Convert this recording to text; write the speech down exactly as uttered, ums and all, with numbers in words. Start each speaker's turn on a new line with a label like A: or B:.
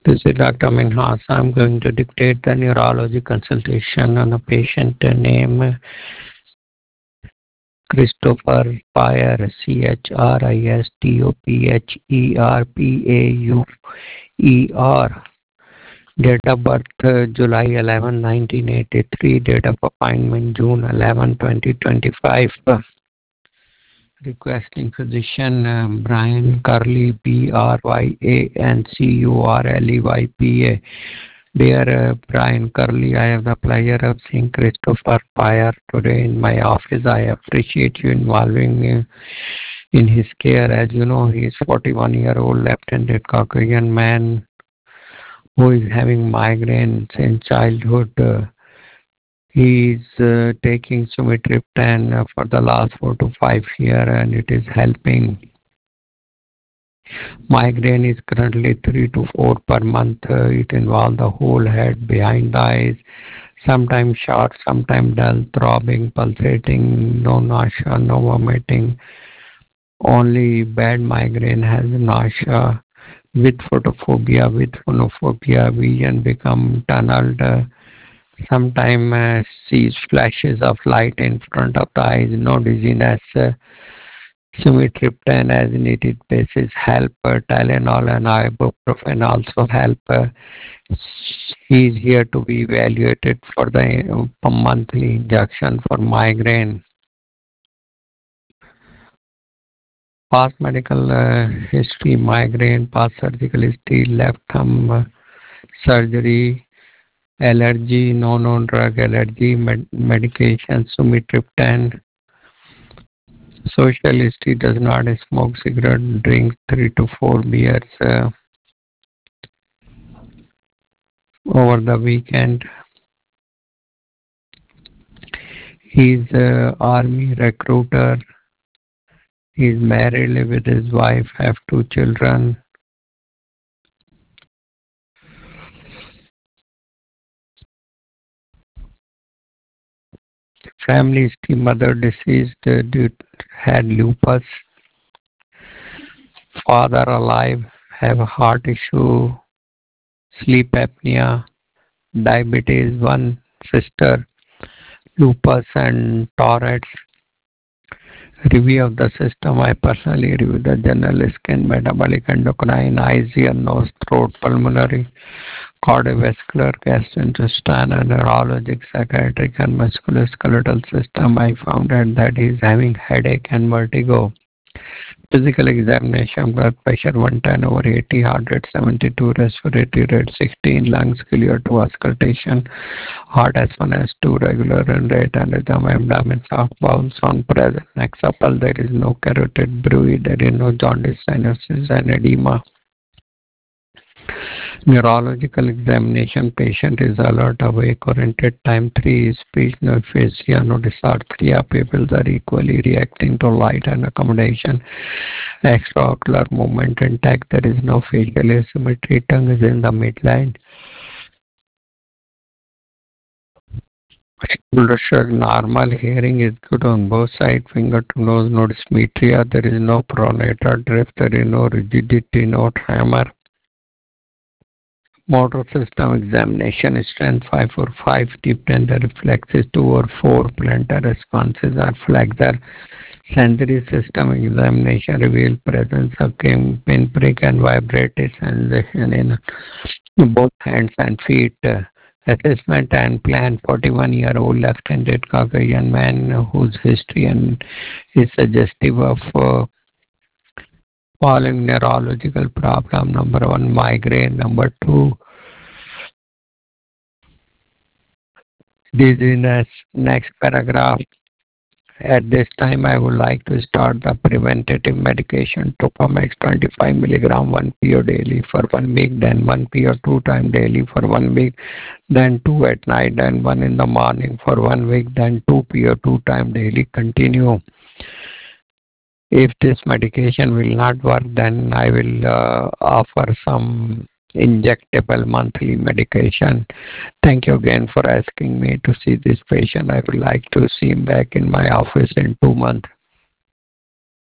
A: This is Doctor Minhas. I'm going to dictate the neurology consultation on a patient named Christopher Pyer, C H R I S T O P H E R P A U E R. Date of birth uh, July eleventh, nineteen eighty-three. Date of appointment June eleventh, twenty twenty-five. Requesting physician uh, Brian Curley, B R Y A N C U R L E Y P A. Dear uh, Brian Curley, I have the pleasure of seeing Christopher Pyer today in my office. I appreciate you involving me in his care. As you know, he is forty-one year old left-handed Caucasian man who is having migraine since childhood. Uh, he is uh, taking sumatriptan uh, for the last four to five years, and it is helping. Migraine is currently three to four per month. Uh, it involves the whole head, behind the eyes, sometimes short, sometimes dull, throbbing, pulsating, no nausea, no vomiting. Only bad migraine has nausea. With photophobia, with phonophobia, vision become tunneled. Uh, sometimes uh, sees flashes of light in front of the eyes, no dizziness. Uh, Sumatriptan as needed basis help. Uh, Tylenol and ibuprofen also help. Uh, he is here to be evaluated for the uh, monthly injection for migraine. Past medical uh, history, migraine, past surgical history, left thumb uh, surgery, allergy, no known drug allergy, med- medication, sumatriptan. Social history does not smoke cigarette, drink three to four beers uh, over the weekend. He's a army recruiter. He's married, live with his wife, have two children. Family history, mother deceased, uh, due to- had lupus. Father alive, have a heart issue, sleep apnea, diabetes, one sister, lupus and Tourette's. Review of the system. I personally review the general skin, metabolic, endocrine, eyes, ear, nose, throat, pulmonary, cardiovascular, gastrointestinal, and neurologic, psychiatric, and musculoskeletal system. I found out that he is having headache and vertigo. Physical examination, blood pressure one ten over eighty, heart rate seventy-two, respiratory rate sixteen, lungs clear to auscultation, heart S one, S two, regular and rate, and rhythm, abdomen, soft bowel, sound present, neck supple, there is no carotid bruit, there is no jaundice, sinuses, and edema. Neurological examination, patient is alert, awake, oriented, time three, speech, no aphasia, no dysarthria, pupils are equally reacting to light and accommodation, extraocular movement intact, there is no facial asymmetry, tongue is in the midline. Shoulder shrug, normal, hearing is good on both sides, finger to nose, no dysmetria, there is no pronator drift, there is no rigidity, no tremor. Motor system examination, strength five or five, deep tender reflexes two or four, plantar responses are flexor. Sensory system examination reveal presence of pinprick and vibratory sensation in both hands and feet. Uh, assessment and plan, forty-one year old left-handed Caucasian man whose history and is suggestive of uh, following neurological problem. Number one, migraine. Number two, dizziness. Next paragraph. At this time, I would like to start the preventative medication Topamax twenty-five milligram one P O daily for one week, then one P O two times daily for one week, then two at night, then one in the morning for one week, then two P O two times daily. Continue. If this medication will not work, then I will uh, offer some injectable monthly medication. Thank you again for asking me to see this patient. I would like to see him back in my office in two months.